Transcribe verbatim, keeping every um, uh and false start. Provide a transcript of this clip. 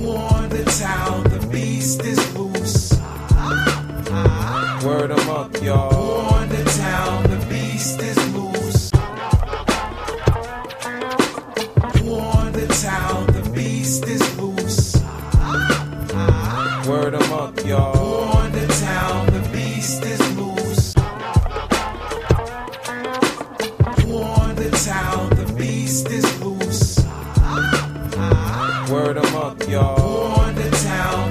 On the town, the beast is loose. Word 'em up, y'all. On the town, the beast is loose. On the town, the beast is loose. Word 'em up, y'all. On the town, the beast is loose. On the town, the beast is loose. Word 'em up, y'all. On the town.